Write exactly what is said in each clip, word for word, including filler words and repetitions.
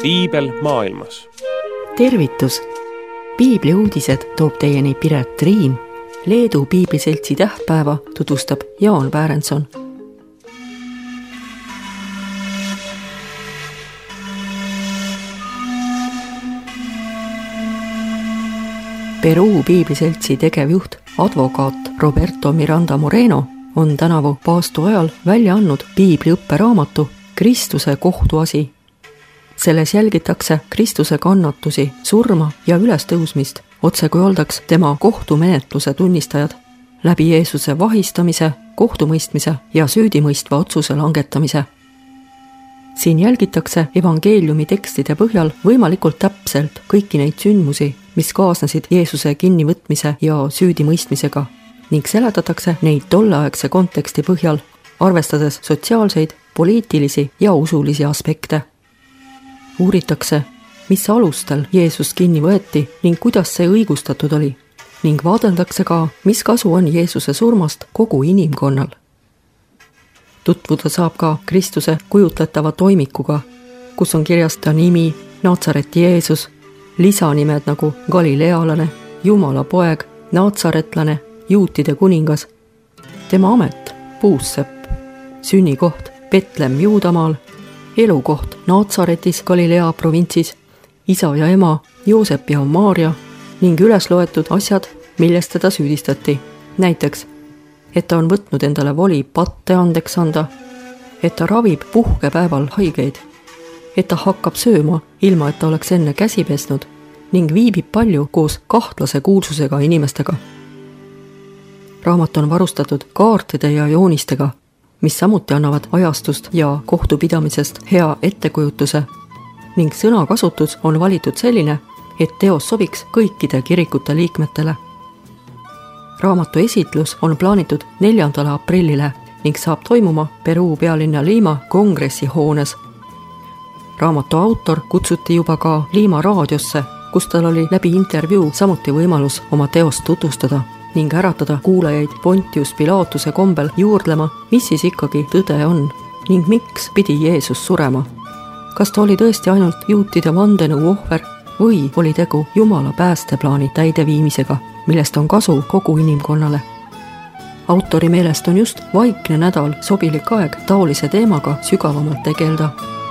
piibel maailmas. Tervitus! Piibli uudised toob teieni Piret Riim. Leedu piibliseltsi tähtpäeva tutvustab Jaan Pärenson. Peruu piibliseltsi tegevjuht advokaat Roberto Miranda Moreno on tänavu paastu ajal välja andnud piibli õpperaamatu Kristuse kohtuasi. Selles jälgitakse Kristuse kannatusi, surma ja ülestõusmist, otse kui oldaks tema kohtumenetluse tunnistajad, läbi Jeesuse vahistamise, kohtumõistmise ja süüdimõistva otsuse langetamise. Siin jälgitakse evangeeliumi tekstide põhjal võimalikult täpselt kõiki neid sündmusi, mis kaasnesid Jeesuse kinnivõtmise ja süüdimõistmisega, ning seletatakse neid tolleaegse konteksti põhjal, arvestades sotsiaalseid, poliitilisi ja usulisi aspekte. Uuritakse, mis alustel Jeesus kinni võeti ning kuidas see õigustatud oli, ning vaadeldakse ka, mis kasu on Jeesuse surmast kogu inimkonnal. Tutvuda saab ka Kristuse kujutletava toimikuga, kus on kirjas ta nimi, Naatsareti Jeesus, lisanimed nagu Galilealane, Jumala poeg, Naatsaretlane, juutide kuningas, tema amet, puussepp, sünnikoht Betlem Juudamaal, elukoht Naatsaretis Galilea provintsis, isa ja ema Joosep ja Maaria ning üles loetud asjad, millest teda süüdistati. Näiteks, et ta on võtnud endale voli patte andeks anda, et ta ravib puhkepäeval haigeid, et ta hakkab sööma, ilma et ta oleks enne käsi pesnud ning viibib palju koos kahtlase kuulsusega inimestega. Raamat on varustatud kaartide ja joonistega, mis samuti annavad ajastust ja kohtupidamisest hea ettekujutuse, ning sõnakasutus on valitud selline, et teos sobiks kõikide kirikute liikmetele. Raamatu esitlus on plaanitud neljandale aprillile ning saab toimuma Peruu pealinna Lima kongressihoones. Raamatu autor kutsuti juba ka Lima raadiosse, kus tal oli läbi intervjuu samuti võimalus oma teost tutvustada ning äratada kuulajaid Pontius Pilatuse kombel juurdlema, mis siis ikkagi tõde on ning miks pidi Jeesus surema. Kas ta oli tõesti ainult juutide vandenõu ohver või oli tegu Jumala päästeplaani täideviimisega, millest on kasu kogu inimkonnale. Autori meelest on just vaikne nädal sobilik aeg taolise teemaga sügavamalt tegelda.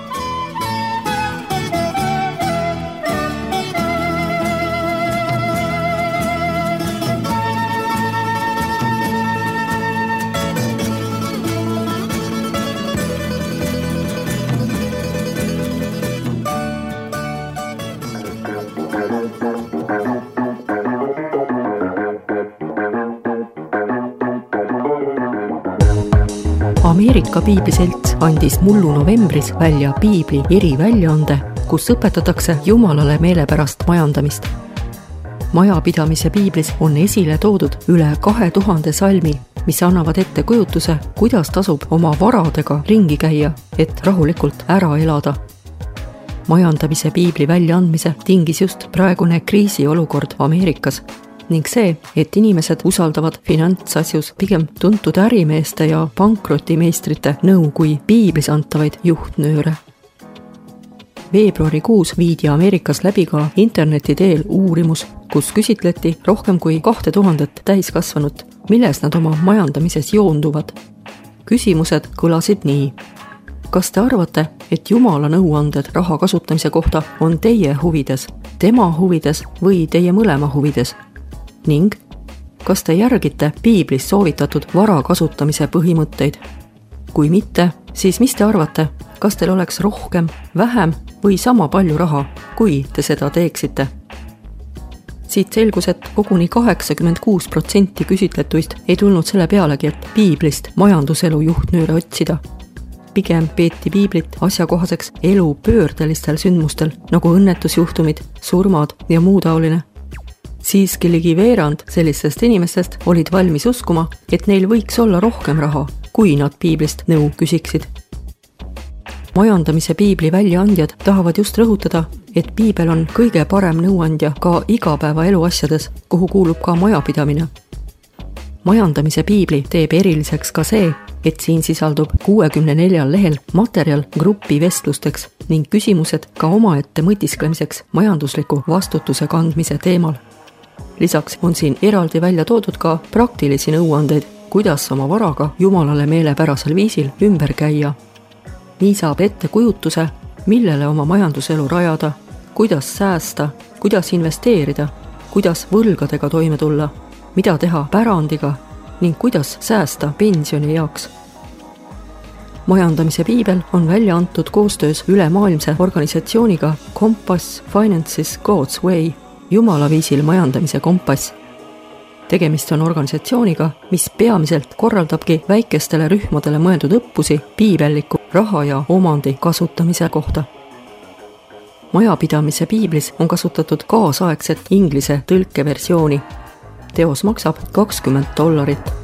Ameerika piibliselts andis mullu novembris välja piibli eriväljaande, kus õpetatakse Jumalale meelepärast majandamist. Majapidamise piiblis on esile toodud üle kahe tuhande salmi, mis annavad ette kujutuse, kuidas tasub oma varadega ringi käia, et rahulikult ära elada. Majandamise piibli väljaandmise tingis just praegune kriisiolukord Ameerikas, ning see, et inimesed usaldavad finantsasjus pigem tuntud ärimeeste ja pankrotimeistrite nõu kui piiblis antavaid juhtnööre. Veebruarikuus viidi Ameerikas läbi ka interneti teel uurimus, kus küsitleti rohkem kui kahte tuhandet täiskasvanut, milles nad oma majandamises joonduvad. Küsimused kõlasid nii. Kas te arvate, et Jumala nõuanded raha kasutamise kohta on teie huvides, tema huvides või teie mõlema huvides? Ning kas te järgite piiblis soovitatud vara kasutamise põhimõtteid? Kui mitte, siis mis te arvate, kas teil oleks rohkem, vähem või sama palju raha, kui te seda teeksite? Siit selgus, et koguni kaheksakümmend kuus protsenti küsitletuist ei tulnud selle pealegi, et piiblist majanduselu juhtnööre otsida. Pigem peeti piiblit asjakohaseks elu pöördelistel sündmustel, nagu õnnetusjuhtumid, surmad ja muu taoline. Siiski ligi veerand sellistest inimestest olid valmis uskuma, et neil võiks olla rohkem raha, kui nad piiblist nõu küsiksid. Majandamise piibli väljaandjad tahavad just rõhutada, et piibel on kõige parem nõuandja ka igapäeva eluasjades, kuhu kuulub ka majapidamine. Majandamise piibli teeb eriliseks ka see, et siin sisaldub kuuekümne neljal lehel materjal grupi vestlusteks ning küsimused ka omaette mõtisklemiseks majandusliku vastutuse kandmise teemal. Lisaks on siin eraldi välja toodud ka praktilisi nõuandeid, kuidas oma varaga Jumalale meelepärasel viisil ümber käia. Nii saab ette kujutuse, millele oma majanduselu rajada, kuidas säästa, kuidas investeerida, kuidas võlgadega toime tulla, mida teha pärandiga ning kuidas säästa pensioni jaoks. Majandamise piibel on välja antud koostöös ülemaailmse organisatsiooniga Compass Finances God's Way, Jumala viisil majandamise kompass. Tegemist on organisatsiooniga, mis peamiselt korraldabki väikestele rühmadele mõeldud õppusi piibelliku raha ja omandi kasutamise kohta. Majapidamise piiblis on kasutatud kaasaegset inglise tõlkeversiooni. Teos maksab kakskümmend dollarit.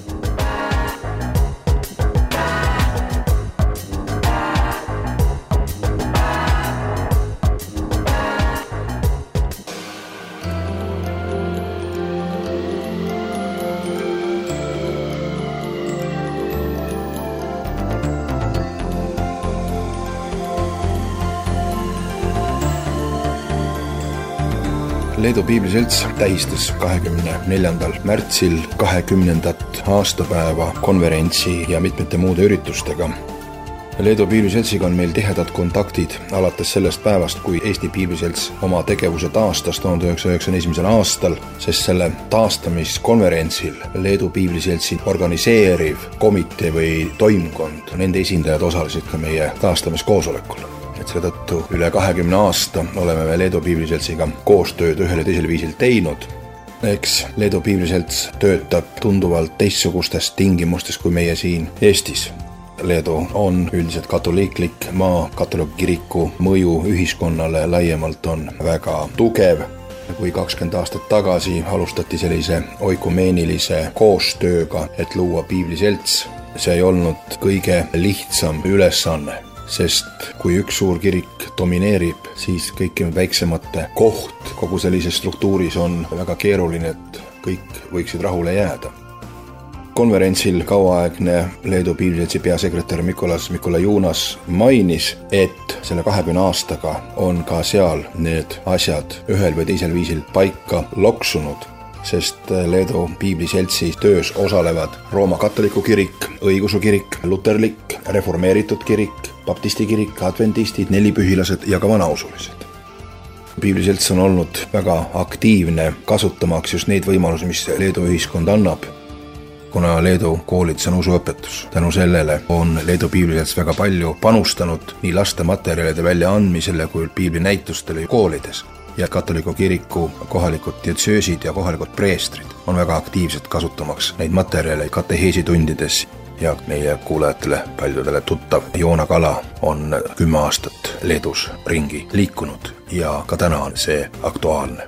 Leedu Piibliselts tähistas kahekümne neljandal märtsil kahekümnendat aastapäeva konverentsi ja mitmete muude üritustega. Leedu Piibliseltsiga on meil tihedad kontaktid alates sellest päevast, kui Eesti Piibliselts oma tegevuse taastas tuhande üheksasaja üheksakümne esimesel aastal, sest selle taastamiskonverentsil Leedu Piibliseltsi organiseeriv komitee või toimkond, nende esindajad osalesid ka meie taastamiskoosolekul. Et selle tõttu üle kahekümne aasta oleme me Leedu Piibliseltsiga koostööd ühel ja teisel viisil teinud. Eks Leedu Piibliselts töötab tunduvalt teistsugustes tingimustes kui meie siin Eestis. Leedu on üldiselt katoliiklik maa, katoliku kiriku mõju ühiskonnale laiemalt on väga tugev. Kui kakskümmend aastat tagasi alustati sellise oikumeenilise koostööga, et luua Piibliselts, see ei olnud kõige lihtsam ülesanne. Sest kui üks suur kirik domineerib, siis kõiki väiksemate koht kogu sellises struktuuris on väga keeruline, et kõik võiksid rahule jääda. Konverentsil kauaaegne Leedu Piibliseltsi peasekretär Mikolas Mikolajunas mainis, et selle kahekümne aastaga on ka seal need asjad ühel või teisel viisil paika loksunud, sest Leedu Piibliseltsi töös osalevad Rooma katoliku kirik, õigeusu kirik, luterlik, reformeeritud kirik, baptisti kirik, adventistid, nelipühilased ja ka vanausulised. Piibliselts on olnud väga aktiivne, kasutamaks just neid võimalusi, mis Leedu ühiskond annab, kuna Leedu koolides on usuõpetus. Tänu sellele on Leedu Piibliselts väga palju panustanud nii laste materjalide väljaandmisele kui piiblinäitustele koolides. Ja katoliku kiriku kohalikud dietsöösid ja kohalikud preestrid on väga aktiivsed kasutamaks neid materjale kateheesitundides. Ja meie kuulajatele paljudele tuttav Joona Kala on kümme aastat Leedus ringi liikunud ja ka täna on see aktuaalne.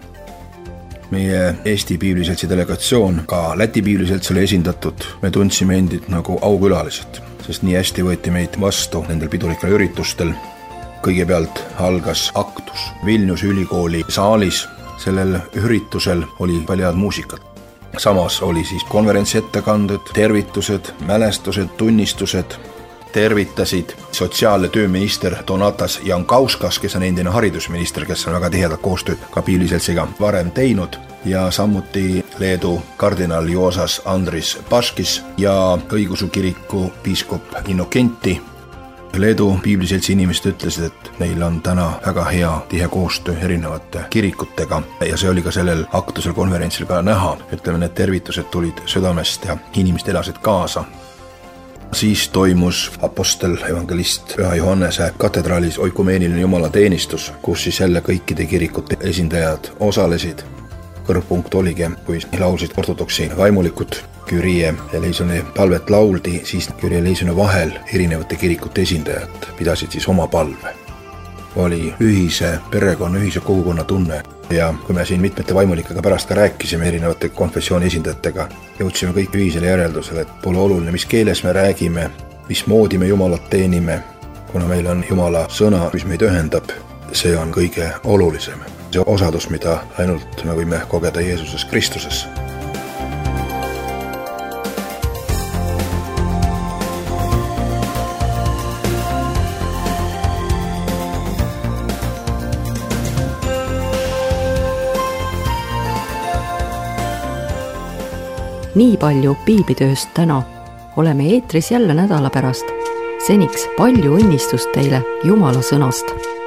Meie Eesti Piibliseltsi delegatsioon, ka Läti Piibliselts oli esindatud, me tundsime endid nagu aukülalised, sest nii hästi võeti meid vastu nendel pidulikel üritustel. Kõigepealt algas aktus Vilniuse ülikooli saalis, sellel üritusel oli palju head muusikat. Samas oli siis konverentsi ettekanded, tervitused, mälestused, tunnistused, tervitasid sotsiaal- ja tööminister Donatas Jankauskas, kes on endine haridusminister, kes on väga tihedat koostööd ka Piibliseltsiga varem teinud, ja samuti Leedu kardinal Joosas Andris Paškis ja õigeusu kiriku piiskop Innokenti. Leedu Piibliseltsi inimesed ütlesid, et neil on täna väga hea tihe koostöö erinevate kirikutega ja see oli ka sellel aktusel konverentsil ka näha. Ütleme, need tervitused tulid südamest ja inimesed elasid kaasa. Siis toimus apostel evangelist Püha Johannese katedraalis oikumeeniline jumalateenistus, kus siis jälle kõikide kirikute esindajad osalesid. Kõrgpunkt oligi, kui laulsid ortodoksi vaimulikud Kürie ja Leisoni palvet lauldi, siis Kürie ja Leisoni vahel erinevate kirikute esindajad pidasid siis oma palve. Oli ühise perekonna, ühise kogukonna tunne ja kui me siin mitmete vaimulikega pärast ka rääkisime erinevate konfessiooni esindajatega, jõudsime kõik ühisele järeldusele, et pole oluline, mis keeles me räägime, mismoodi me Jumalat teenime, kuna meil on Jumala sõna, mis meid ühendab, see on kõige olulisem. See osadus, mida ainult me võime kogeda Jeesuses Kristuses. nii palju piiblitööst täna. Oleme eetris jälle nädala pärast. Seniks palju õnnistust teile Jumala sõnast.